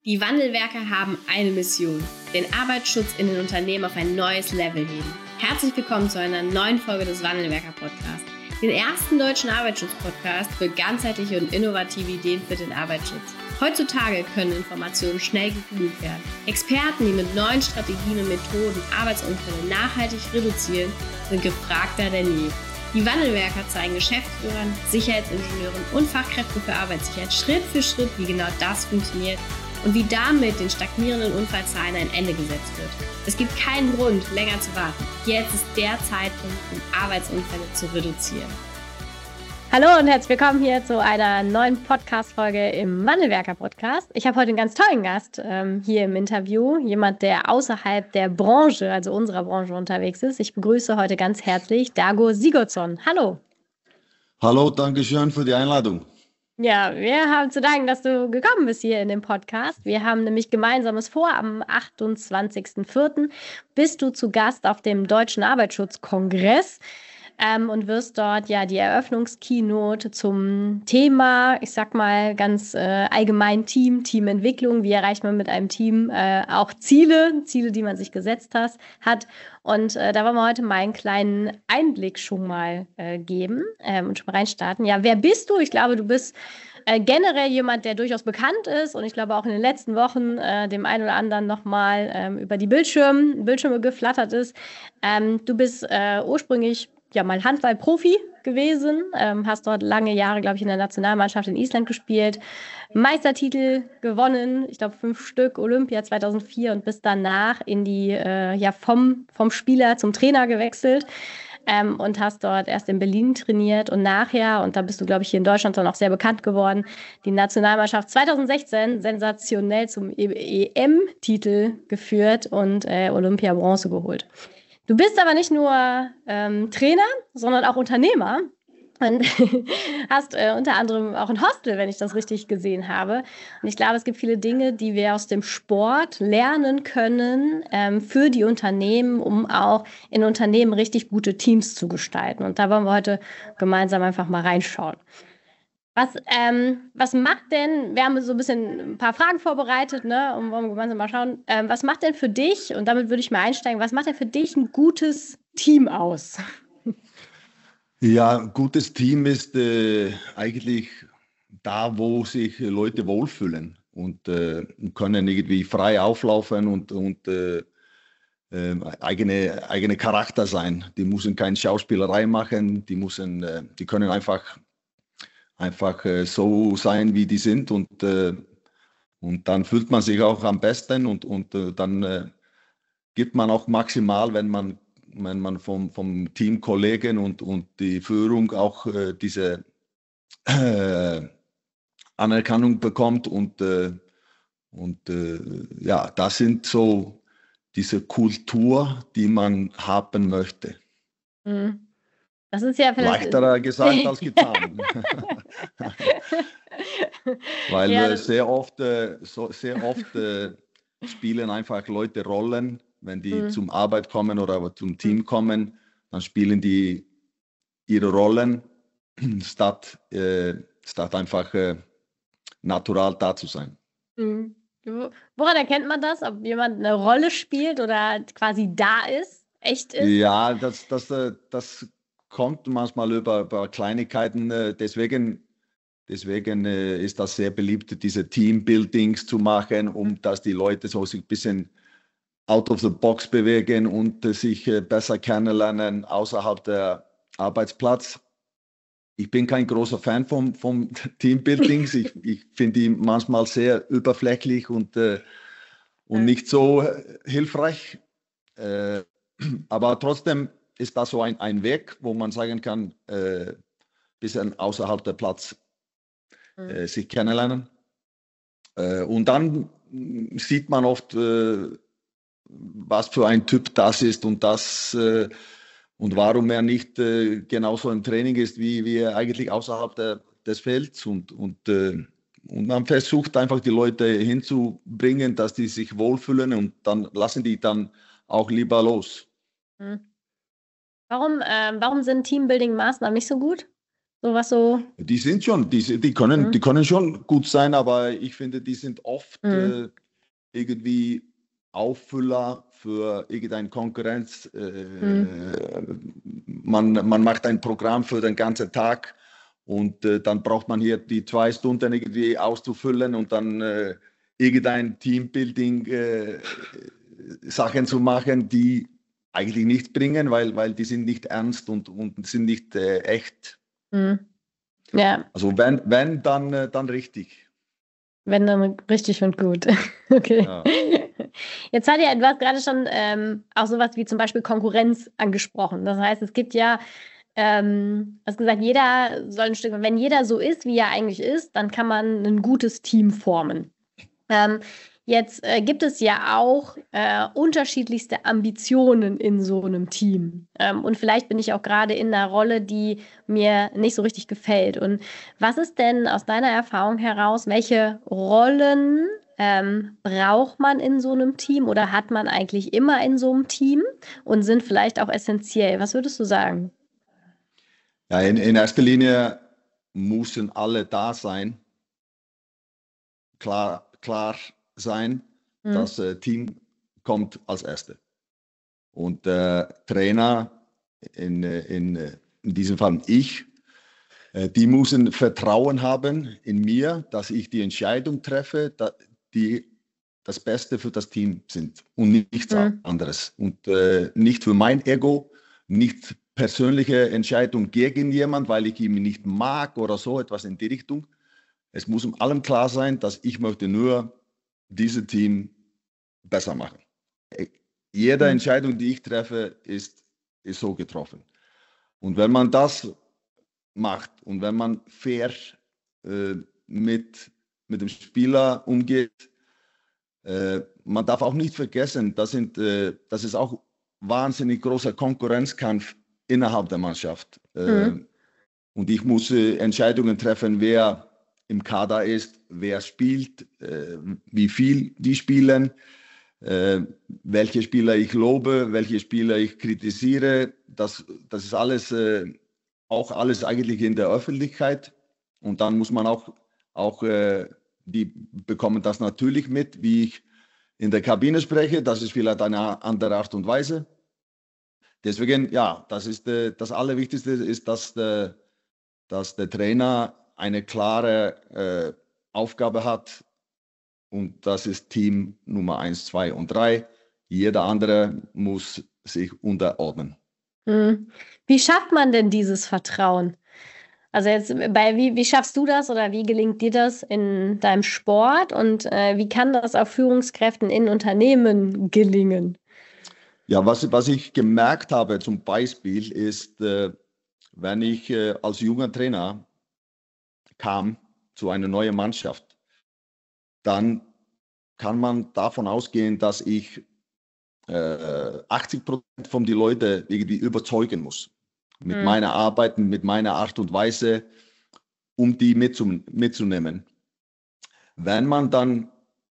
Die Wandelwerker haben eine Mission: den Arbeitsschutz in den Unternehmen auf ein neues Level heben. Herzlich willkommen zu einer neuen Folge des Wandelwerker-Podcasts, den ersten deutschen Arbeitsschutz-Podcast für ganzheitliche und innovative Ideen für den Arbeitsschutz. Heutzutage können Informationen schnell gegoogelt werden. Experten, die mit neuen Strategien und Methoden Arbeitsunfälle nachhaltig reduzieren, sind gefragter denn je. Die Wandelwerker zeigen Geschäftsführern, Sicherheitsingenieuren und Fachkräften für Arbeitssicherheit Schritt für Schritt, wie genau das funktioniert und wie damit den stagnierenden Unfallzahlen ein Ende gesetzt wird. Es gibt keinen Grund, länger zu warten. Jetzt ist der Zeitpunkt, um Arbeitsunfälle zu reduzieren. Hallo und herzlich willkommen hier zu einer neuen Podcast-Folge im Wandelwerker-Podcast. Ich habe heute einen ganz tollen Gast hier im Interview, jemand, der außerhalb der Branche, also unserer Branche, unterwegs ist. Ich begrüße heute ganz herzlich Dago Sigurdsson. Hallo. Hallo, danke schön für die Einladung. Ja, wir haben zu danken, dass du gekommen bist hier in dem Podcast. Wir haben nämlich Gemeinsames vor. Am 28.04. bist du zu Gast auf dem Deutschen Arbeitsschutzkongress und wirst dort ja die Eröffnungskeynote zum Thema, ich sag mal ganz allgemein Teamentwicklung. Wie erreicht man mit einem Team auch Ziele, die man sich gesetzt hat. Und da wollen wir heute mal einen kleinen Einblick schon mal geben und schon mal reinstarten. Ja, wer bist du? Ich glaube, du bist generell jemand, der durchaus bekannt ist und ich glaube auch in den letzten Wochen dem einen oder anderen nochmal über die Bildschirme geflattert ist. Du bist ursprünglich ja mal Handball-Profi gewesen, hast dort lange Jahre, glaube ich, in der Nationalmannschaft in Island gespielt, Meistertitel gewonnen, ich glaube 5 Stück, Olympia 2004 und bist danach in die vom Spieler zum Trainer gewechselt und hast dort erst in Berlin trainiert und nachher, und da bist du, glaube ich, hier in Deutschland dann auch sehr bekannt geworden, die Nationalmannschaft 2016 sensationell zum EM-Titel geführt und Olympia-Bronze geholt. Du bist aber nicht nur Trainer, sondern auch Unternehmer und hast unter anderem auch ein Hostel, wenn ich das richtig gesehen habe. Und ich glaube, es gibt viele Dinge, die wir aus dem Sport lernen können für die Unternehmen, um auch in Unternehmen richtig gute Teams zu gestalten. Und da wollen wir heute gemeinsam einfach mal reinschauen. Was macht denn, wir haben so ein paar Fragen vorbereitet, ne, und wollen gemeinsam mal schauen, was macht denn für dich, und damit würde ich mal einsteigen, was macht denn für dich ein gutes Team aus? Ja, ein gutes Team ist eigentlich da, wo sich Leute wohlfühlen und können irgendwie frei auflaufen und eigene Charakter sein. Die müssen keine Schauspielerei machen, die können einfach so sein, wie die sind und dann fühlt man sich auch am besten und dann gibt man auch maximal, wenn man vom Teamkollegen und die Führung auch diese Anerkennung bekommt ja, das sind so diese Kultur, die man haben möchte. Mhm. Das ist ja leichter gesagt als getan. Weil ja, sehr oft spielen einfach Leute Rollen, wenn die zum Arbeit kommen oder zum Team kommen, dann spielen die ihre Rollen, statt einfach natural da zu sein. Mhm. Woran erkennt man das, ob jemand eine Rolle spielt oder quasi da ist, echt ist? Ja, das kommt manchmal über Kleinigkeiten, deswegen ist das sehr beliebt, diese Teambuildings zu machen, dass die Leute so sich ein bisschen out of the box bewegen und sich besser kennenlernen außerhalb der Arbeitsplatz. Ich bin kein großer Fan vom Teambuildings. Ich finde die manchmal sehr überflächlich und nicht so hilfreich. Aber trotzdem ist das so ein Weg, wo man sagen kann, bisschen außerhalb der Platz sich kennenlernen. Und dann sieht man oft, was für ein Typ das ist und und warum er nicht genauso im Training ist, wie er eigentlich außerhalb des Felds. Und man versucht einfach die Leute hinzubringen, dass die sich wohlfühlen und dann lassen die dann auch lieber los. Warum sind Teambuilding-Maßnahmen nicht so gut? Sowas so. Die sind schon, die können schon gut sein, aber ich finde, die sind oft irgendwie Auffüller für irgendeine Konkurrenz. Man macht ein Programm für den ganzen Tag und dann braucht man hier die 2 Stunden irgendwie auszufüllen und dann irgendein Teambuilding Sachen zu machen, die eigentlich nichts bringen, weil die sind nicht ernst und sind nicht echt. Ja. Also wenn dann richtig. Wenn dann richtig und gut. Okay. Ja. Jetzt du hast gerade schon auch sowas wie zum Beispiel Konkurrenz angesprochen. Das heißt, es gibt ja, hast gesagt, jeder soll ein Stück, wenn jeder so ist, wie er eigentlich ist, dann kann man ein gutes Team formen. Jetzt gibt es ja auch unterschiedlichste Ambitionen in so einem Team. Und vielleicht bin ich auch gerade in einer Rolle, die mir nicht so richtig gefällt. Und was ist denn aus deiner Erfahrung heraus, welche Rollen braucht man in so einem Team oder hat man eigentlich immer in so einem Team und sind vielleicht auch essentiell? Was würdest du sagen? Ja, in erster Linie müssen alle da sein, klar sein, das Team kommt als Erste. Und Trainer, in diesem Fall ich, die müssen Vertrauen haben in mir, dass ich die Entscheidung treffe, die das Beste für das Team sind und nichts anderes. Und nicht für mein Ego, nicht persönliche Entscheidung gegen jemand, weil ich ihn nicht mag oder so etwas in die Richtung. Es muss allem klar sein, dass ich möchte nur dieses Team besser machen. Jede Entscheidung, die ich treffe, ist so getroffen. Und wenn man das macht und wenn man fair mit dem Spieler umgeht, man darf auch nicht vergessen, das ist auch wahnsinnig großer Konkurrenzkampf innerhalb der Mannschaft. Und ich muss Entscheidungen treffen, wer im Kader ist, wer spielt, wie viel die spielen, welche Spieler ich lobe, welche Spieler ich kritisiere. Das ist alles, auch alles eigentlich in der Öffentlichkeit. Und dann muss man auch die bekommen das natürlich mit, wie ich in der Kabine spreche. Das ist vielleicht eine andere Art und Weise. Deswegen, ja, das ist das Allerwichtigste, ist, dass der Trainer eine klare Aufgabe hat und das ist Team Nummer 1, 2 und 3. Jeder andere muss sich unterordnen. Wie schafft man denn dieses Vertrauen? Also jetzt wie schaffst du das oder wie gelingt dir das in deinem Sport und wie kann das auch Führungskräften in Unternehmen gelingen? Ja, was ich gemerkt habe zum Beispiel ist, wenn ich als junger Trainer kam zu einer neuen Mannschaft, dann kann man davon ausgehen, dass ich 80% von den Leuten irgendwie überzeugen muss. Mit meiner Arbeit, mit meiner Art und Weise, um die mitzunehmen. Wenn man dann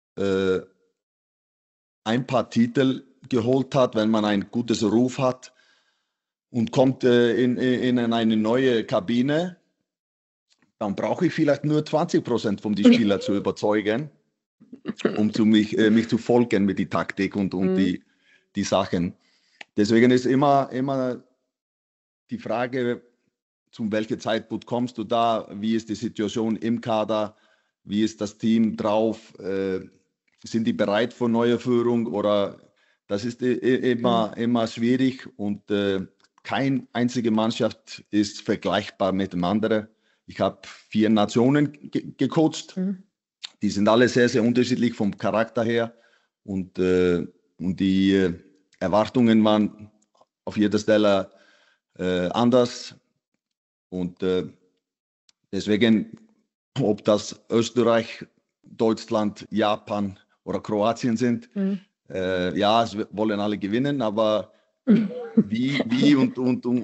ein paar Titel geholt hat, wenn man ein gutes Ruf hat und kommt in eine neue Kabine, dann brauche ich vielleicht nur 20% von den Spielern zu überzeugen, um mich zu folgen mit der Taktik und die Sachen. Deswegen ist immer die Frage, zu welchem Zeitpunkt kommst du da, wie ist die Situation im Kader, wie ist das Team drauf, sind die bereit für neue Führung oder das ist immer schwierig und keine einzige Mannschaft ist vergleichbar mit dem anderen. Ich habe 4 Nationen gecoacht. Die sind alle sehr, sehr unterschiedlich vom Charakter her und die Erwartungen waren auf jeder Stelle anders. Und deswegen, ob das Österreich, Deutschland, Japan oder Kroatien sind, ja, es wollen alle gewinnen, aber wie und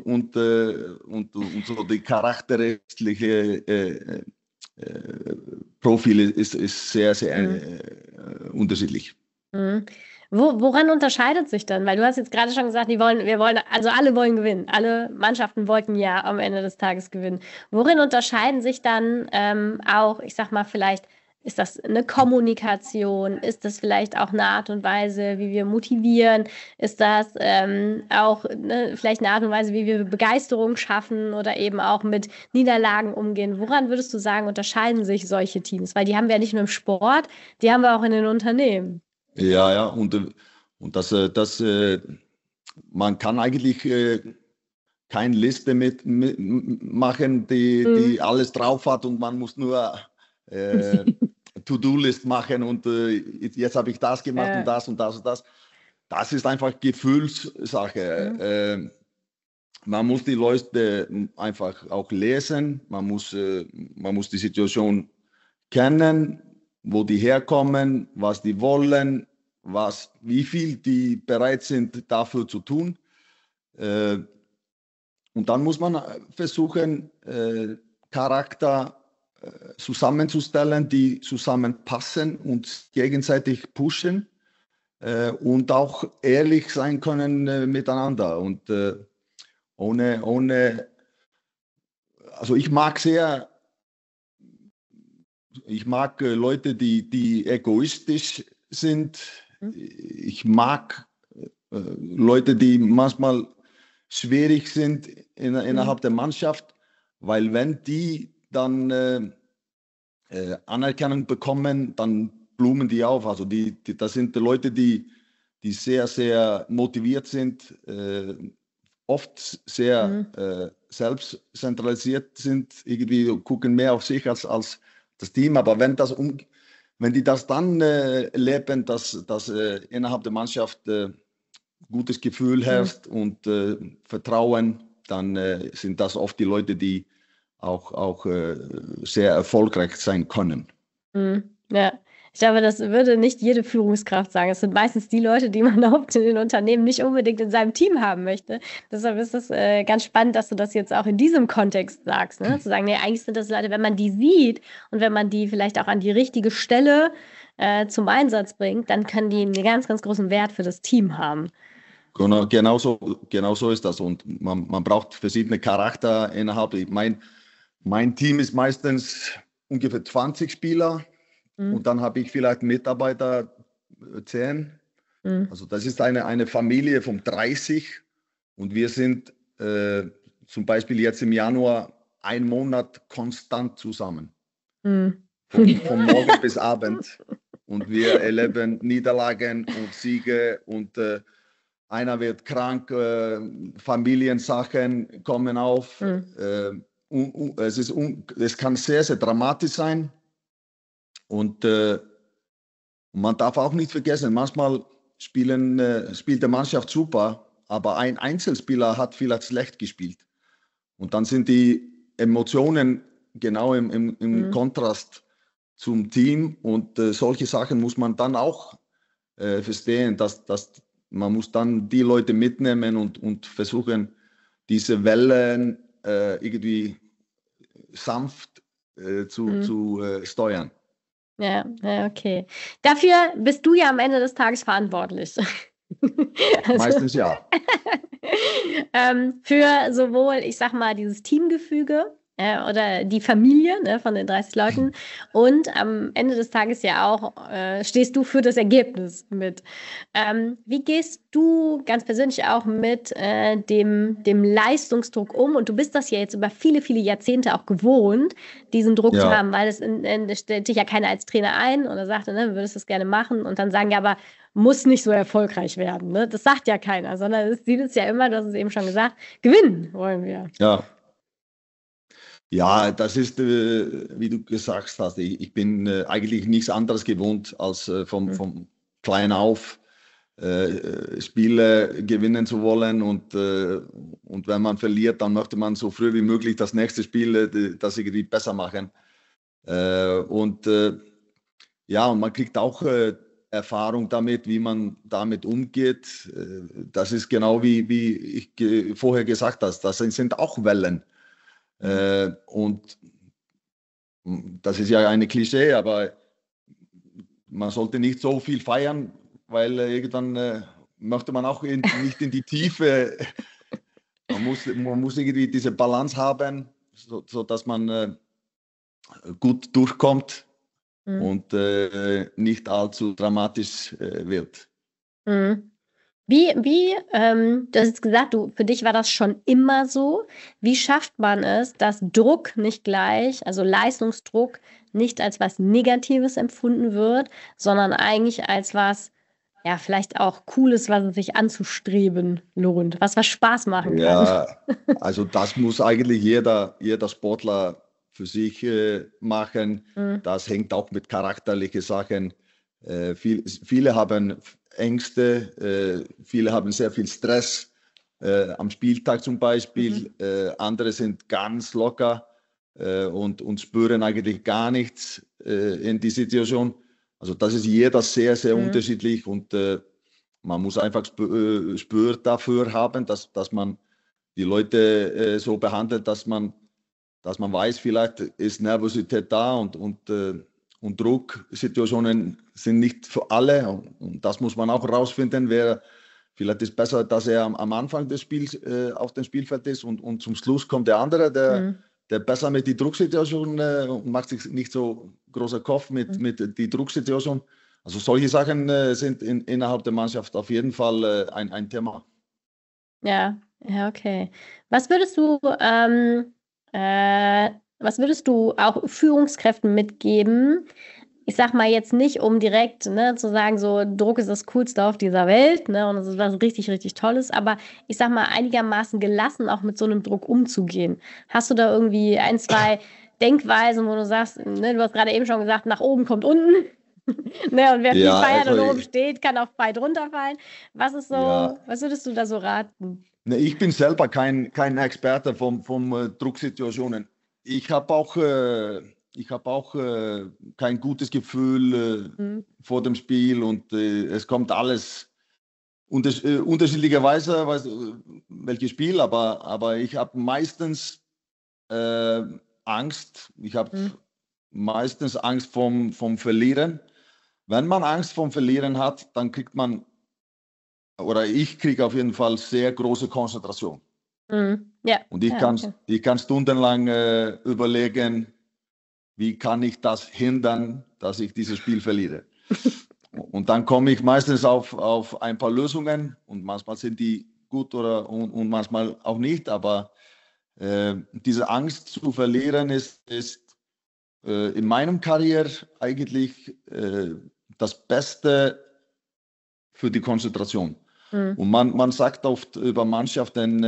so die charakterliche Profil ist sehr, sehr unterschiedlich. Mhm. Woran unterscheidet sich dann? Weil du hast jetzt gerade schon gesagt, also alle wollen gewinnen. Alle Mannschaften wollten ja am Ende des Tages gewinnen. Worin unterscheiden sich dann auch, ich sag mal, vielleicht ist das eine Kommunikation? Ist das vielleicht auch eine Art und Weise, wie wir motivieren? Ist das auch vielleicht eine Art und Weise, wie wir Begeisterung schaffen oder eben auch mit Niederlagen umgehen? Woran würdest du sagen, unterscheiden sich solche Teams? Weil die haben wir ja nicht nur im Sport, die haben wir auch in den Unternehmen. Ja, ja, und man kann eigentlich keine Liste mit machen, die Mhm. alles drauf hat und man muss nur äh, To-Do-List machen und jetzt habe ich das gemacht und Äh, das und das und das. Das ist einfach Gefühlssache. mhm. Man muss die Leute einfach auch lesen, man muss die Situation kennen, wo die herkommen, was die wollen, wie viel die bereit sind dafür zu tun. Äh, und dann muss man versuchen, Charakter zusammenzustellen, die zusammenpassen und gegenseitig pushen und auch ehrlich sein können miteinander. Und ohne, also ich mag Leute, die egoistisch sind. Mhm. Ich mag Leute, die manchmal schwierig sind Mhm. innerhalb der Mannschaft, weil wenn die dann Anerkennung bekommen, dann blumen die auf. Also das sind die Leute, die sehr, sehr motiviert sind, oft sehr Mhm. selbstzentralisiert sind, irgendwie gucken mehr auf sich als das Team. Aber wenn die das dann leben, dass innerhalb der Mannschaft gutes Gefühl Mhm. herrscht und Vertrauen, dann sind das oft die Leute, die auch sehr erfolgreich sein können. Mhm. Ja, ich glaube, das würde nicht jede Führungskraft sagen. Es sind meistens die Leute, die man überhaupt in den Unternehmen nicht unbedingt in seinem Team haben möchte. Deshalb ist es ganz spannend, dass du das jetzt auch in diesem Kontext sagst, ne? Zu sagen, nee, eigentlich sind das Leute, wenn man die sieht und wenn man die vielleicht auch an die richtige Stelle zum Einsatz bringt, dann können die einen ganz, ganz großen Wert für das Team haben. Genau so ist das. Und man braucht verschiedene Charakter innerhalb. Mein Team ist meistens ungefähr 20 Spieler und Mhm. dann habe ich vielleicht Mitarbeiter 10. Mhm. Also das ist eine Familie von 30 und wir sind zum Beispiel jetzt im Januar einen Monat konstant zusammen, Mhm. von morgen bis Abend. Und wir erleben Niederlagen und Siege und einer wird krank, Familiensachen kommen auf. Mhm. Es kann sehr, sehr dramatisch sein und man darf auch nicht vergessen, manchmal spielt die Mannschaft super, aber ein Einzelspieler hat vielleicht schlecht gespielt. Und dann sind die Emotionen genau im Mhm. Kontrast zum Team und solche Sachen muss man dann auch verstehen, dass man muss dann die Leute mitnehmen und versuchen, diese Wellen irgendwie sanft Mhm. zu steuern. Ja, ja, okay. Dafür bist du ja am Ende des Tages verantwortlich. Also, Meistens ja. für sowohl, ich sag mal, dieses Teamgefüge oder die Familie, ne, von den 30 Leuten und am Ende des Tages ja auch stehst du für das Ergebnis mit. Wie gehst du ganz persönlich auch mit dem Leistungsdruck um? Und du bist das ja jetzt über viele, viele Jahrzehnte auch gewohnt, diesen Druck zu Ja, haben, weil es stellt dich ja keiner als Trainer ein oder sagt, ne, du würdest das gerne machen und dann sagen, ja, aber muss nicht so erfolgreich werden. Ne? Das sagt ja keiner, sondern es sieht es ja immer, du hast es eben schon gesagt, gewinnen wollen wir. ja. Ja, das ist, wie du gesagt hast, ich bin eigentlich nichts anderes gewohnt als Hm. vom Klein auf Spiele gewinnen zu wollen und wenn man verliert, dann möchte man so früh wie möglich das nächste Spiel das irgendwie besser machen. Und ja, und man kriegt auch Erfahrung damit, wie man damit umgeht. Das ist genau wie ich vorher gesagt habe, das sind auch Wellen. Hm. Und das ist ja eine Klischee, aber man sollte nicht so viel feiern, weil irgendwann möchte man auch nicht in die Tiefe. Man muss irgendwie diese Balance haben, so dass man gut durchkommt und nicht allzu dramatisch wird. Mhm. Du hast jetzt gesagt, für dich war das schon immer so. Wie schafft man es, dass Druck nicht gleich, also Leistungsdruck, nicht als was Negatives empfunden wird, sondern eigentlich als was, ja, vielleicht auch Cooles, was es sich anzustreben lohnt, was Spaß machen kann? Ja, also das muss eigentlich jeder Sportler für sich machen. Mhm. Das hängt auch mit charakterlichen Sachen. Viele haben Ängste, viele haben sehr viel Stress am Spieltag zum Beispiel. Andere sind ganz locker und spüren eigentlich gar nichts in die Situation. Also das ist jeder sehr, sehr unterschiedlich und man muss einfach Spür dafür haben, dass man die Leute so behandelt, dass man weiß, vielleicht ist Nervosität da und Drucksituationen sind nicht für alle. Und das muss man auch rausfinden. Vielleicht ist besser, dass er am Anfang des Spiels auf dem Spielfeld ist und zum Schluss kommt der andere, der besser mit die Drucksituation und macht sich nicht so großer Kopf mit die Drucksituation. Also solche Sachen sind innerhalb der Mannschaft auf jeden Fall ein Thema. Ja, ja, okay. Was würdest du, was würdest du auch Führungskräften mitgeben? Ich sag mal jetzt nicht, um direkt, ne, zu sagen, so Druck ist das Coolste auf dieser Welt, ne, und es ist was richtig, richtig Tolles, aber ich sag mal, einigermaßen gelassen auch mit so einem Druck umzugehen. Hast du da irgendwie ein, zwei Denkweisen, wo du sagst, ne, du hast gerade eben schon gesagt, nach oben kommt unten, ne, und wer viel Ja, feiert also, und oben steht, kann auch frei drunter fallen. Was ist ja, so, was würdest du da so raten? ne, ich bin selber kein Experte vom Drucksituationen. Ich habe auch kein gutes Gefühl Mhm. vor dem Spiel und es kommt alles unterschiedlicherweise, welches Spiel, aber ich habe meistens Angst. Ich habe Mhm. meistens Angst vom Verlieren. Wenn man Angst vom Verlieren hat, dann kriegt man, oder ich kriege auf jeden Fall sehr große Konzentration. Mhm. Ja, Und ja, okay. ich kann stundenlang überlegen, wie kann ich das hindern, dass ich dieses Spiel verliere. Und dann komme ich meistens auf ein paar Lösungen und manchmal sind die gut und manchmal auch nicht, aber diese Angst zu verlieren ist in meinem Karriere eigentlich das Beste für die Konzentration. Mhm. Und man sagt oft über Mannschaften,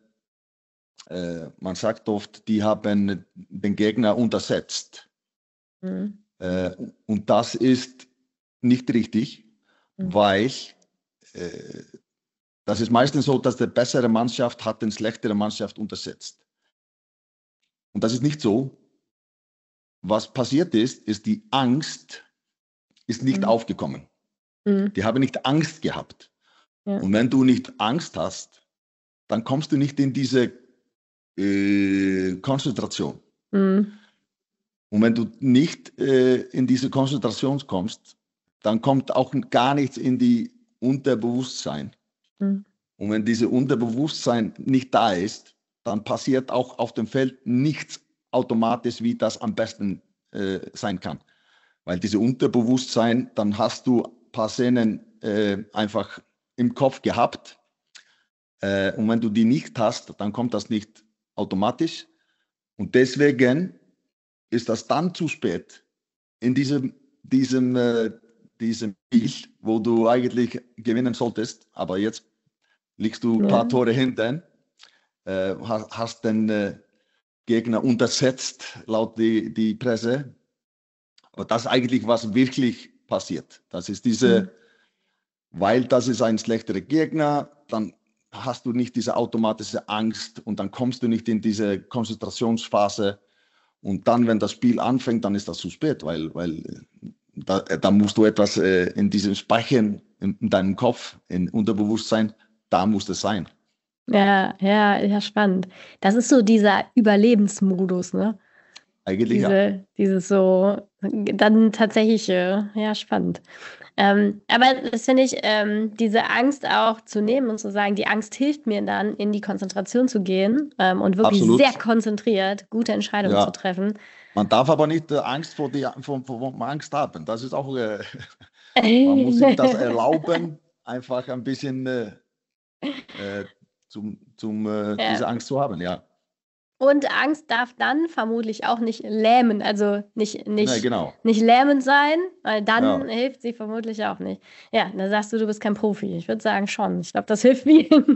man sagt oft, die haben den Gegner untersetzt. Mhm. Und das ist nicht richtig, Mhm. weil äh, das ist meistens so, dass die bessere Mannschaft hat den schlechtere Mannschaft untersetzt. Und das ist nicht so. Was passiert ist die Angst ist nicht Mhm. aufgekommen. Mhm. Die haben nicht Angst gehabt. Ja. Und wenn du nicht Angst hast, dann kommst du nicht in diese Konzentration. Mhm. Und wenn du nicht in diese Konzentration kommst, dann kommt auch gar nichts in die Unterbewusstsein. Mhm. Und wenn dieses Unterbewusstsein nicht da ist, dann passiert auch auf dem Feld nichts automatisch, wie das am besten sein kann. Weil dieses Unterbewusstsein, dann hast du ein paar Szenen einfach im Kopf gehabt. Und wenn du die nicht hast, dann kommt das nicht automatisch. Und deswegen ist das dann zu spät in diesem Spiel, wo du eigentlich gewinnen solltest. Aber jetzt liegst du ein Ja. paar Tore hinten, hast den Gegner untersetzt, laut die Presse. Und das ist eigentlich, was wirklich passiert. Das ist Mhm. weil das ist ein schlechterer Gegner, dann hast du nicht diese automatische Angst und dann kommst du nicht in diese Konzentrationsphase. Und dann, wenn das Spiel anfängt, dann ist das zu spät, weil da musst du etwas in diesem Speichern, in deinem Kopf, im Unterbewusstsein, da muss es sein. Ja, ja, ja, spannend. Das ist so dieser Überlebensmodus, ne? Eigentlich ja. Dieses so, dann tatsächlich, ja, spannend. Aber das finde ich, diese Angst auch zu nehmen und zu sagen, die Angst hilft mir dann, in die Konzentration zu gehen und wirklich sehr Absolut. konzentriert gute Entscheidungen zu Ja. treffen. Man darf aber nicht Angst vor Angst haben. Das ist auch, man muss sich das erlauben, einfach ein bisschen Ja. diese Angst zu haben, ja. Und Angst darf dann vermutlich auch nicht lähmen, also Ne, genau. nicht lähmend sein, weil dann Ja. hilft sie vermutlich auch nicht. Ja, da sagst du, du bist kein Profi. Ich würde sagen schon. Ich glaube, das hilft vielen.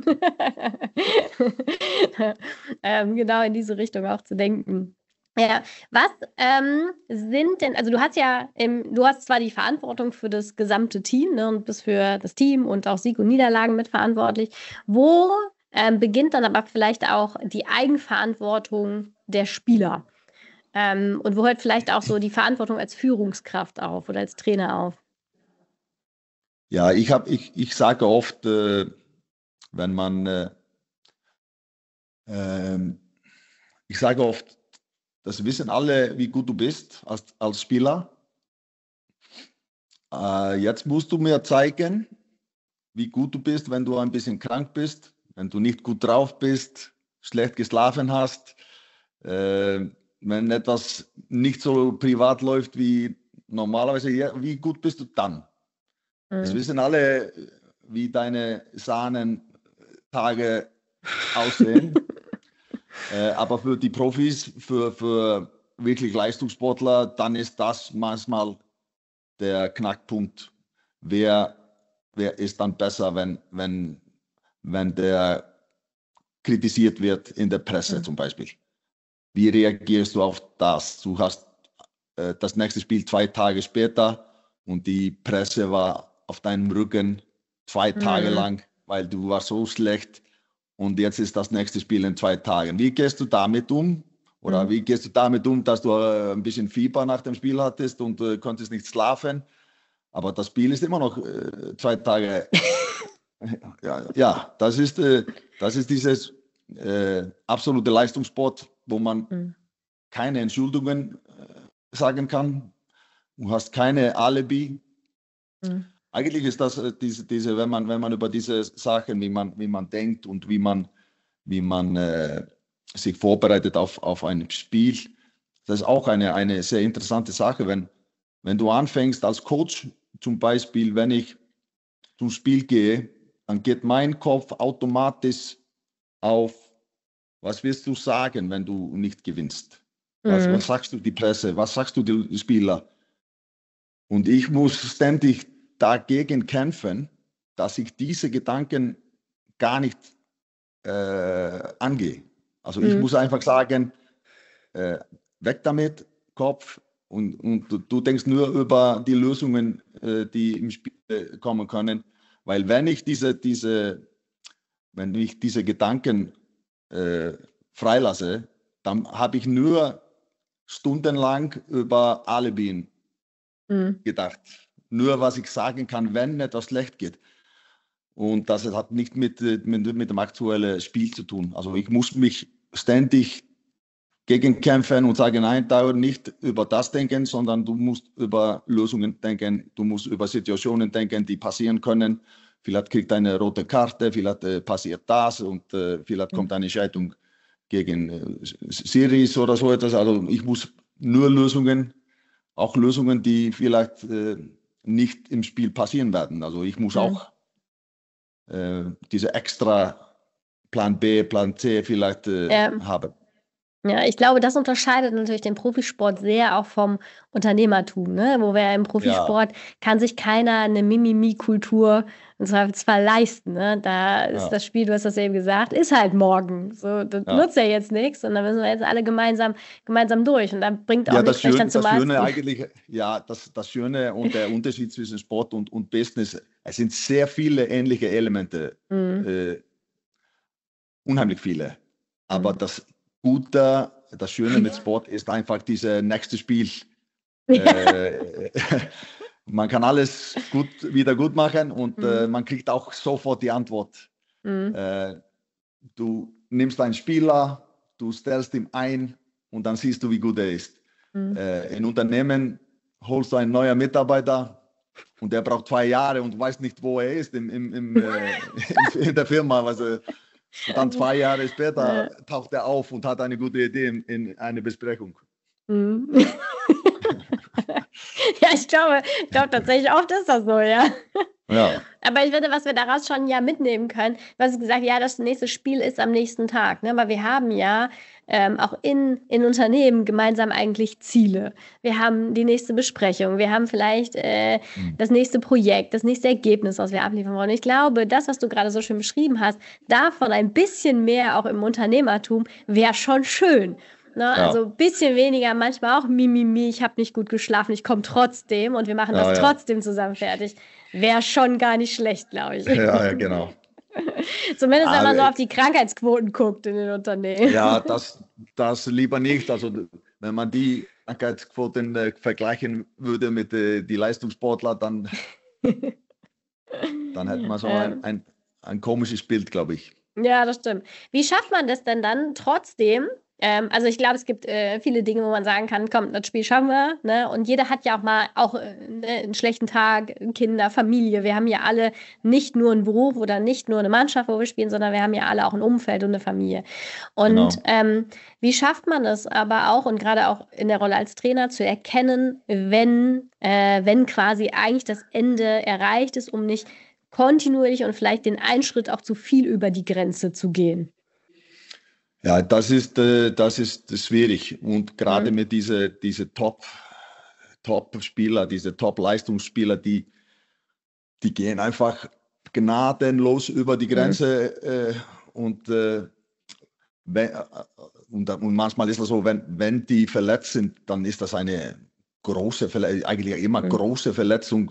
Genau in diese Richtung auch zu denken. Ja, was sind denn, also du hast zwar die Verantwortung für das gesamte Team, ne, und bist für das Team und auch Sieg und Niederlagen mitverantwortlich. Wo beginnt dann aber vielleicht auch die Eigenverantwortung der Spieler? Und wo hört vielleicht auch so die Verantwortung als Führungskraft auf oder als Trainer auf? Ja, ich sage oft, wenn man, ähm, ich sage oft, das wissen alle, wie gut du bist als Spieler. Jetzt musst du mir zeigen, wie gut du bist, wenn du ein bisschen krank bist, wenn du nicht gut drauf bist, schlecht geschlafen hast, wenn etwas nicht so privat läuft wie normalerweise. Ja, wie gut bist du dann? Es Mhm. wissen alle, wie deine Sahnentage aussehen. Aber für die Profis, für wirklich Leistungssportler, dann ist das manchmal der Knackpunkt. Wer, wer ist dann besser, wenn der kritisiert wird in der Presse Mhm. zum Beispiel? Wie reagierst du auf das? Du hast das nächste Spiel 2 Tage später und die Presse war auf deinem Rücken 2 Tage Mhm. lang, weil du warst so schlecht und jetzt ist das nächste Spiel in 2 Tagen. Wie gehst du damit um? Oder Mhm. wie gehst du damit um, dass du ein bisschen Fieber nach dem Spiel hattest und konntest nicht schlafen? Aber das Spiel ist immer noch 2 Tage. Ja, das ist dieses absolute Leistungssport, wo man Mhm. keine Entschuldigungen sagen kann. Du hast keine Alibi. Mhm. Eigentlich ist das wenn man über diese Sachen, wie man denkt und wie man sich vorbereitet auf ein Spiel, das ist auch eine sehr interessante Sache. Wenn du anfängst als Coach, zum Beispiel, wenn ich zum Spiel gehe, dann geht mein Kopf automatisch auf, was wirst du sagen, wenn du nicht gewinnst? Was Mhm. sagst du die Presse? Was sagst du die Spieler? Und ich muss ständig dagegen kämpfen, dass ich diese Gedanken gar nicht angehe. Also ich Mhm. muss einfach sagen, äh, weg damit, Kopf, und du denkst nur über die Lösungen, die im Spiel kommen können. Weil wenn ich diese Gedanken äh, freilasse, dann habe ich nur stundenlang über Alibi Mhm. gedacht. Nur was ich sagen kann, wenn etwas schlecht geht. Und das hat nicht mit dem aktuellen Spiel zu tun. Also ich muss mich ständig gegenkämpfen und sagen, nein, dauer nicht über das denken, sondern du musst über Lösungen denken, du musst über Situationen denken, die passieren können. Vielleicht kriegt eine rote Karte, vielleicht passiert das und vielleicht kommt eine Entscheidung gegen Series oder so etwas. Also ich muss nur Lösungen, auch Lösungen, die vielleicht nicht im Spiel passieren werden. Also ich muss Mhm. auch diese extra Plan B, Plan C vielleicht Ja. haben. Ja, ich glaube, das unterscheidet natürlich den Profisport sehr auch vom Unternehmertum, ne? Wo wir im Ja, Profisport kann sich keiner eine Mimimi-Kultur im Zweifelsfall leisten, ne? Da ist ja, das Spiel, du hast das eben gesagt, ist halt morgen. So, das ja. nutzt ja jetzt nichts und dann müssen wir jetzt alle gemeinsam durch. Und dann bringt auch Ja, nichts, wenn ich dann zum Das Arzt Schöne gehe. eigentlich, ja, das Schöne und der Unterschied zwischen Sport und Business, es sind sehr viele ähnliche Elemente, Mhm. äh, unheimlich viele. Aber Mhm. Das Schöne mit Sport ist einfach dieses nächste Spiel. Ja. Äh, Man kann alles wieder gut machen und Mhm. man kriegt auch sofort die Antwort. Mhm. Äh, Du nimmst einen Spieler, du stellst ihn ein und dann siehst du, wie gut er ist. Mhm. In Unternehmen holst du einen neuen Mitarbeiter. und der braucht 2 Jahre und weiß nicht, wo er ist in der Firma. Und dann 2 Jahre später taucht er auf und hat eine gute Idee in einer Besprechung. Mhm. Ja, ich glaube tatsächlich oft ist das so, ja. Ja. Aber ich finde, was wir daraus schon ja mitnehmen können, du hast gesagt, ja, das nächste Spiel ist am nächsten Tag, ne? Aber wir haben ja auch in Unternehmen gemeinsam eigentlich Ziele. Wir haben die nächste Besprechung, wir haben vielleicht das nächste Projekt, das nächste Ergebnis, was wir abliefern wollen. Ich glaube, das, was du gerade so schön beschrieben hast, davon ein bisschen mehr auch im Unternehmertum, wäre schon schön. Ne? Ja. Also ein bisschen weniger, manchmal auch Mimimi, ich habe nicht gut geschlafen, ich komme trotzdem und wir machen das trotzdem zusammen fertig. Wäre schon gar nicht schlecht, glaube ich. Ja, genau. Zumindest, wenn man so auf die Krankheitsquoten guckt in den Unternehmen. Ja, das lieber nicht. Also wenn man die Krankheitsquoten vergleichen würde mit die Leistungssportler, dann hätte man so ein komisches Bild, glaube ich. Ja, das stimmt. Wie schafft man das denn dann trotzdem? Also ich glaube, es gibt viele Dinge, wo man sagen kann, komm, das Spiel schaffen wir. Ne? Und jeder hat ja auch mal einen schlechten Tag, Kinder, Familie. Wir haben ja alle nicht nur einen Beruf oder nicht nur eine Mannschaft, wo wir spielen, sondern wir haben ja alle auch ein Umfeld und eine Familie. Und wie schafft man es aber auch, und gerade auch in der Rolle als Trainer, zu erkennen, wenn quasi eigentlich das Ende erreicht ist, um nicht kontinuierlich und vielleicht den einen Schritt auch zu viel über die Grenze zu gehen? Ja, das ist schwierig. Und gerade mit diese Top-Spieler, diese Top-Leistungsspieler, die gehen einfach gnadenlos über die Grenze. Und manchmal ist es so, wenn die verletzt sind, dann ist das eine große, eigentlich immer große Verletzung.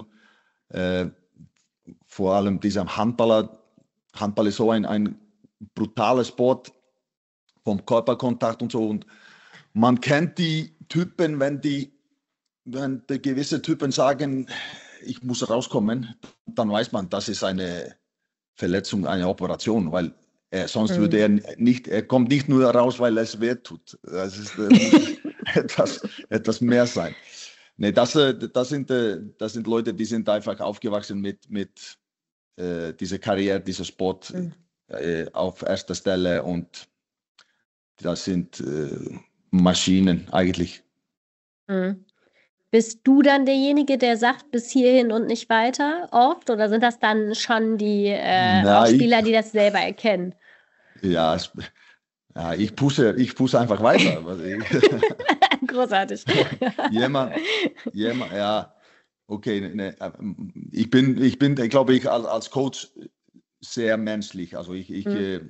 Vor allem dieser Handball ist so ein brutaler Sport vom Körperkontakt und so. Und man kennt die Typen, wenn die gewisse Typen sagen, ich muss rauskommen, dann weiß man, das ist eine Verletzung, eine Operation, weil sonst würde er kommt nicht nur raus, weil es weh tut. Das ist etwas mehr sein. Nee, das sind Leute, die sind einfach aufgewachsen mit dieser Karriere, dieser Sport auf erster Stelle, und das sind Maschinen eigentlich. Bist du dann derjenige, der sagt, bis hierhin und nicht weiter oft? Oder sind das dann schon die auch Spieler, die das selber erkennen? Ja, ich pushe einfach weiter. Großartig. Jemand, ja, okay. Ne, ich bin, glaube ich, als Coach sehr menschlich. Also ich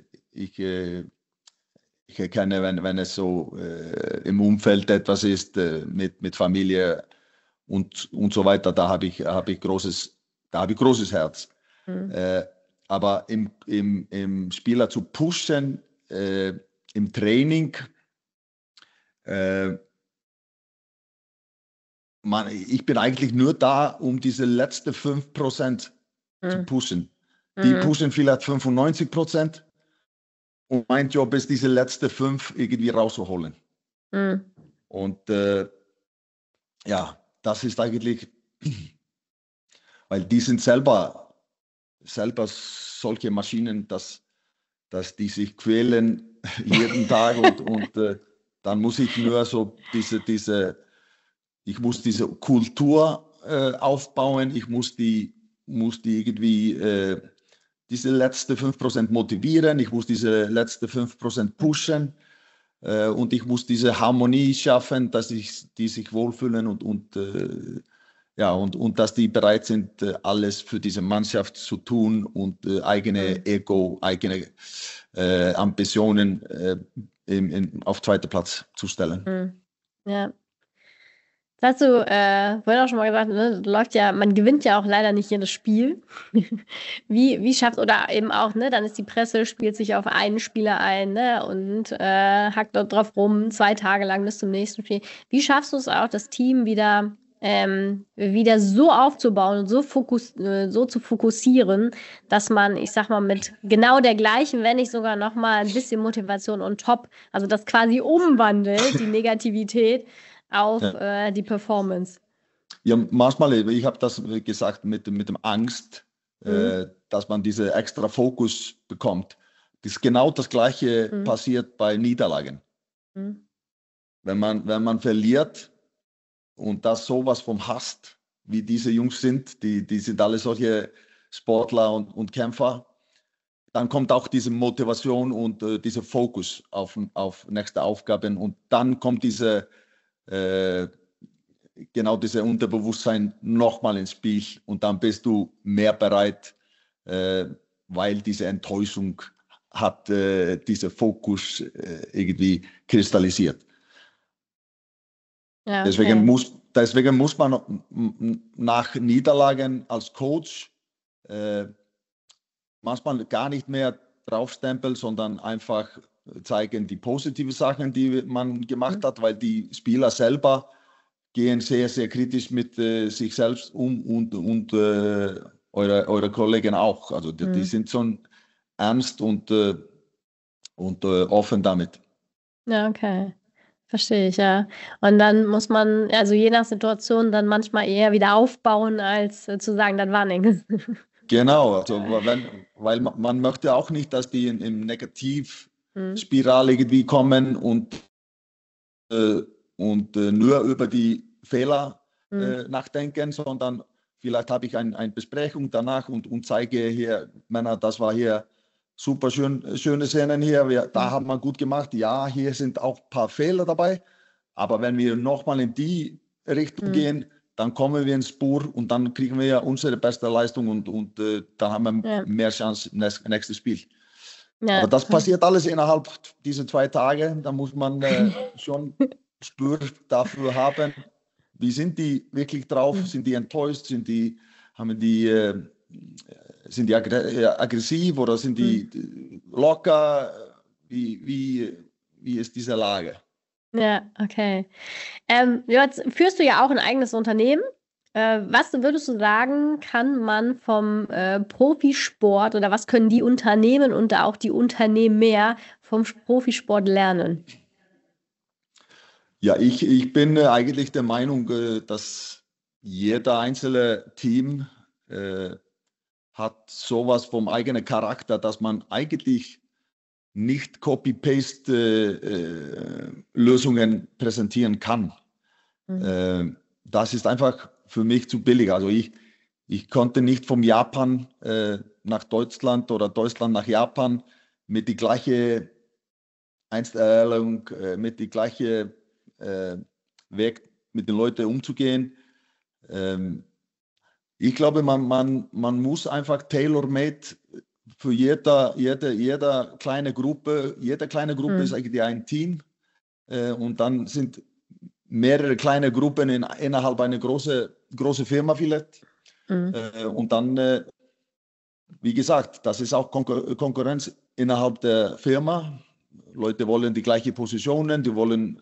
erkenne, wenn es so im Umfeld etwas ist, mit Familie und so weiter, da habe ich großes Herz. Aber im Spieler zu pushen, im Training, ich bin eigentlich nur da, um diese letzten 5% zu pushen. Die pushen vielleicht 95%. Und mein Job ist, diese letzten 5 irgendwie rauszuholen. Und ja, das ist eigentlich, weil die sind selber solche Maschinen, dass die sich quälen jeden Tag, und dann muss ich nur so ich muss diese Kultur aufbauen, ich muss die irgendwie diese letzten 5% motivieren, ich muss diese letzten 5% pushen, und ich muss diese Harmonie schaffen, dass die sich wohlfühlen und dass die bereit sind, alles für diese Mannschaft zu tun und eigene Ego, eigene Ambitionen auf zweiten Platz zu stellen. Ja. Das hast du vorhin auch schon mal gesagt, ne? Man gewinnt ja auch leider nicht jedes Spiel. Wie schafft, oder eben auch, ne, dann ist die Presse, spielt sich auf einen Spieler ein, ne, und hackt dort drauf rum, 2 Tage lang bis zum nächsten Spiel. Wie schaffst du es auch, das Team wieder so aufzubauen und so zu fokussieren, dass man, ich sag mal, mit genau der gleichen, wenn nicht sogar noch mal ein bisschen Motivation on top, also das quasi umwandelt, die Negativität auf die Performance? Ja, manchmal, ich habe das gesagt mit dem Angst, dass man diese extra Fokus bekommt. Das ist genau das Gleiche passiert bei Niederlagen. Mhm. Wenn man verliert und das sowas vom hasst, wie diese Jungs sind, die sind alle solche Sportler und Kämpfer, dann kommt auch diese Motivation und dieser Fokus auf nächste Aufgaben und dann kommt genau dieses Unterbewusstsein nochmal ins Spiel und dann bist du mehr bereit, weil diese Enttäuschung hat dieser Fokus irgendwie kristallisiert. Ja, Deswegen okay. muss man nach Niederlagen als Coach manchmal gar nicht mehr draufstempeln, sondern einfach zeigen die positiven Sachen, die man gemacht hat, weil die Spieler selber gehen sehr, sehr kritisch mit sich selbst um und eure Kollegen auch. Also die sind schon ernst und offen damit. Ja, okay. Verstehe ich, ja. Und dann muss man, also je nach Situation, dann manchmal eher wieder aufbauen, als zu sagen, das war nichts. Genau, also weil man möchte auch nicht, dass die in Negativspirale irgendwie kommen und nur über die Fehler nachdenken, sondern vielleicht habe ich eine Besprechung danach und zeige hier, Männer, das war hier super schöne Szenen hier, da haben wir gut gemacht. Ja, hier sind auch ein paar Fehler dabei, aber wenn wir nochmal in die Richtung gehen, dann kommen wir ins Spur und dann kriegen wir ja unsere beste Leistung und dann haben wir mehr Chance im nächsten Spiel. Ja. Aber das passiert alles innerhalb dieser 2 Tage. Da muss man schon Spür dafür haben, wie sind die wirklich drauf? Sind die enttäuscht? Sind die aggressiv oder sind die locker? Wie ist diese Lage? Ja, okay. Jetzt führst du ja auch ein eigenes Unternehmen. Was würdest du sagen, kann man vom Profisport oder was können die Unternehmen und auch die Unternehmer vom Profisport lernen? Ja, ich bin eigentlich der Meinung, dass jeder einzelne Team hat sowas vom eigenen Charakter, dass man eigentlich nicht Copy-Paste-Lösungen präsentieren kann. Das ist einfach für mich zu billig. Also ich konnte nicht vom Japan nach Deutschland oder Deutschland nach Japan mit die gleiche Einstellung, mit die gleiche Weg mit den Leuten umzugehen. Ich glaube, man muss einfach tailor-made für jede kleine Gruppe. Jede kleine Gruppe ist eigentlich ein Team. Und dann sind mehrere kleine Gruppen innerhalb einer große Firma vielleicht. Und dann, wie gesagt, das ist auch Konkurrenz innerhalb der Firma. Leute wollen die gleichen Positionen, die wollen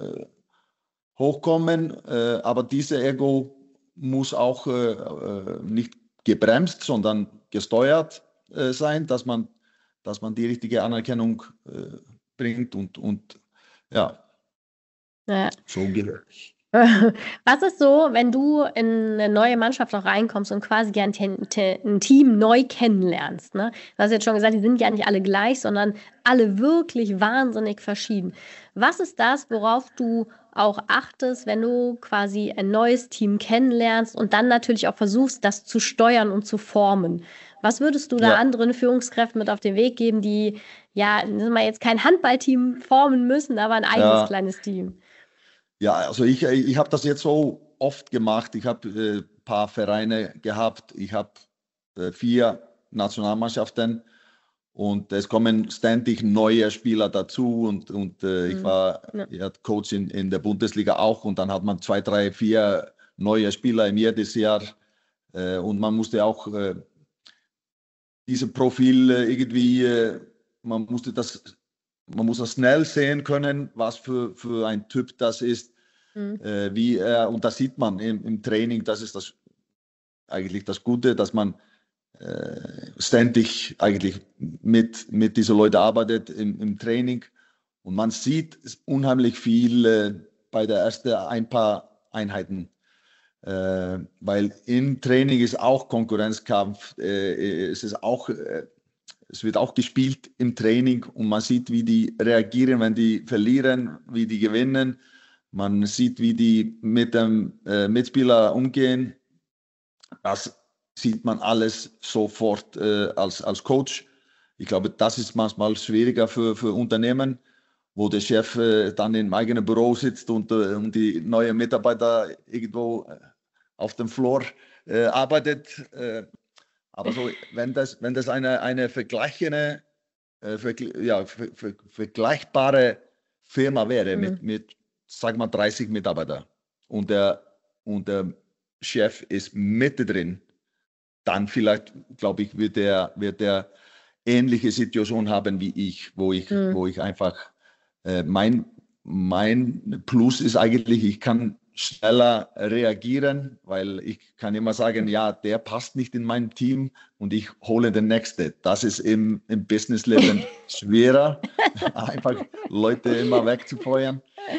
hochkommen, aber diese Ego muss auch nicht gebremst, sondern gesteuert sein, dass man die richtige Anerkennung bringt und ja, Ja. so gehört. Was ist so, wenn du in eine neue Mannschaft auch reinkommst und quasi gern ein Team neu kennenlernst, ne? Du hast jetzt schon gesagt, die sind ja nicht alle gleich, sondern alle wirklich wahnsinnig verschieden. Was ist das, worauf du auch achtest, wenn du quasi ein neues Team kennenlernst und dann natürlich auch versuchst, das zu steuern und zu formen? Was würdest du da Ja, anderen Führungskräften mit auf den Weg geben, die ja, sagen wir mal, jetzt kein Handballteam formen müssen, aber ein eigenes ja, kleines Team? ja, also ich habe das jetzt so oft gemacht. Ich habe ein paar Vereine gehabt. Ich habe 4 Nationalmannschaften und es kommen ständig neue Spieler dazu und ich war Ja. Coach in der Bundesliga auch und dann hat man 2, 3, 4 neue Spieler im jedes Jahr und man musste auch dieses Profil irgendwie, man muss das schnell sehen können, was für ein Typ das ist, und das sieht man im Training, das ist eigentlich das Gute, dass man ständig eigentlich mit diesen Leuten arbeitet im Training und man sieht unheimlich viel bei der ersten ein paar Einheiten. Weil im Training ist auch Konkurrenzkampf, es ist auch, es wird auch gespielt im Training und man sieht, wie die reagieren, wenn die verlieren, wie die gewinnen. Man sieht, wie die mit dem Mitspieler umgehen. Das sieht man alles sofort als Coach. Ich glaube, das ist manchmal schwieriger für Unternehmen, wo der Chef dann im eigenen Büro sitzt und die neuen Mitarbeiter irgendwo auf dem Floor arbeitet. Aber so, wenn das eine vergleichbare Firma wäre mit sag mal, 30 Mitarbeitern und der Chef ist mittendrin, dann vielleicht, glaube ich, wird der ähnliche Situation haben wie ich, wo ich einfach, mein Plus ist eigentlich, ich kann schneller reagieren, weil ich kann immer sagen, ja, der passt nicht in mein Team und ich hole den Nächsten. Das ist im Businessleben schwerer, einfach Leute immer wegzufeuern.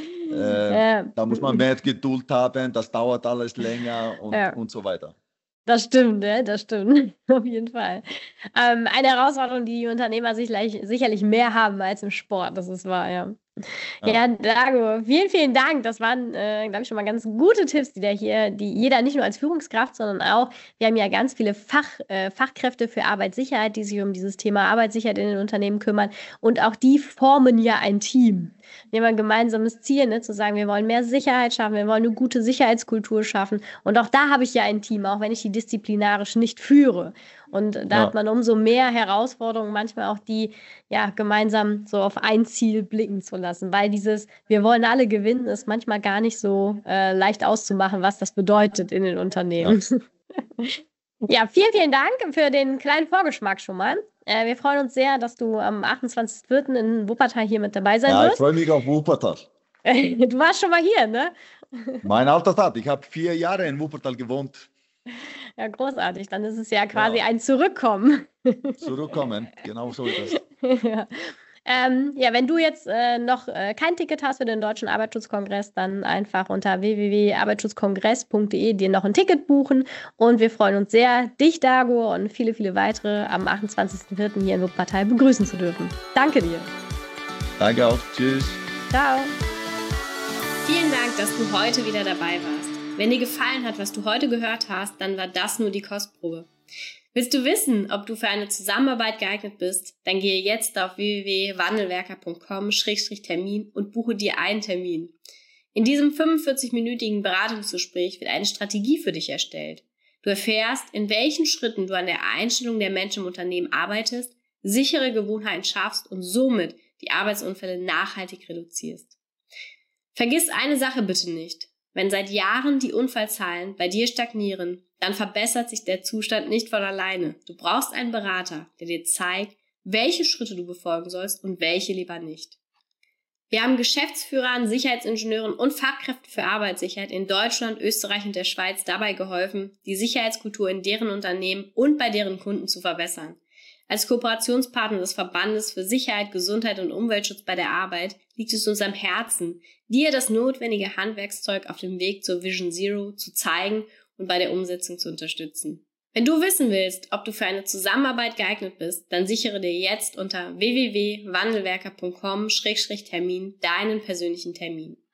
Da muss man mehr Geduld haben, das dauert alles länger und so weiter. Das stimmt, ne? Das stimmt. Auf jeden Fall. Eine Herausforderung, die Unternehmer sicherlich mehr haben als im Sport, das ist wahr, ja. Ja, Dago, vielen, vielen Dank. Das waren, glaube ich, schon mal ganz gute Tipps, die jeder nicht nur als Führungskraft, sondern auch, wir haben ja ganz viele Fachkräfte für Arbeitssicherheit, die sich um dieses Thema Arbeitssicherheit in den Unternehmen kümmern. Und auch die formen ja ein Team. Wir haben ein gemeinsames Ziel, ne, zu sagen, wir wollen mehr Sicherheit schaffen, wir wollen eine gute Sicherheitskultur schaffen. Und auch da habe ich ja ein Team, auch wenn ich die disziplinarisch nicht führe. Und da hat man umso mehr Herausforderungen, manchmal auch die gemeinsam so auf ein Ziel blicken zu lassen. Weil wir wollen alle gewinnen, ist manchmal gar nicht so leicht auszumachen, was das bedeutet in den Unternehmen. Ja, vielen, vielen Dank für den kleinen Vorgeschmack schon mal. Wir freuen uns sehr, dass du am 28.04. in Wuppertal hier mit dabei sein wirst. Ja, ich freue mich auf Wuppertal. Du warst schon mal hier, ne? Mein alter Tat. Ich habe 4 Jahre in Wuppertal gewohnt. Ja, großartig. Dann ist es ja quasi ein Zurückkommen. Zurückkommen, genau so ist das. Wenn du jetzt noch kein Ticket hast für den Deutschen Arbeitsschutzkongress, dann einfach unter www.arbeitsschutzkongress.de dir noch ein Ticket buchen. Und wir freuen uns sehr, dich, Dago, und viele, viele weitere am 28.04. hier in Wuppertal begrüßen zu dürfen. Danke dir. Danke auch. Tschüss. Ciao. Vielen Dank, dass du heute wieder dabei warst. Wenn dir gefallen hat, was du heute gehört hast, dann war das nur die Kostprobe. Willst du wissen, ob du für eine Zusammenarbeit geeignet bist? Dann gehe jetzt auf www.wandelwerker.com/Termin und buche dir einen Termin. In diesem 45-minütigen Beratungsgespräch wird eine Strategie für dich erstellt. Du erfährst, in welchen Schritten du an der Einstellung der Menschen im Unternehmen arbeitest, sichere Gewohnheiten schaffst und somit die Arbeitsunfälle nachhaltig reduzierst. Vergiss eine Sache bitte nicht. Wenn seit Jahren die Unfallzahlen bei dir stagnieren, dann verbessert sich der Zustand nicht von alleine. Du brauchst einen Berater, der dir zeigt, welche Schritte du befolgen sollst und welche lieber nicht. Wir haben Geschäftsführern, Sicherheitsingenieuren und Fachkräften für Arbeitssicherheit in Deutschland, Österreich und der Schweiz dabei geholfen, die Sicherheitskultur in deren Unternehmen und bei deren Kunden zu verbessern. Als Kooperationspartner des Verbandes für Sicherheit, Gesundheit und Umweltschutz bei der Arbeit liegt es uns am Herzen, dir das notwendige Handwerkszeug auf dem Weg zur Vision Zero zu zeigen und bei der Umsetzung zu unterstützen. Wenn du wissen willst, ob du für eine Zusammenarbeit geeignet bist, dann sichere dir jetzt unter www.wandelwerker.com/Termin deinen persönlichen Termin.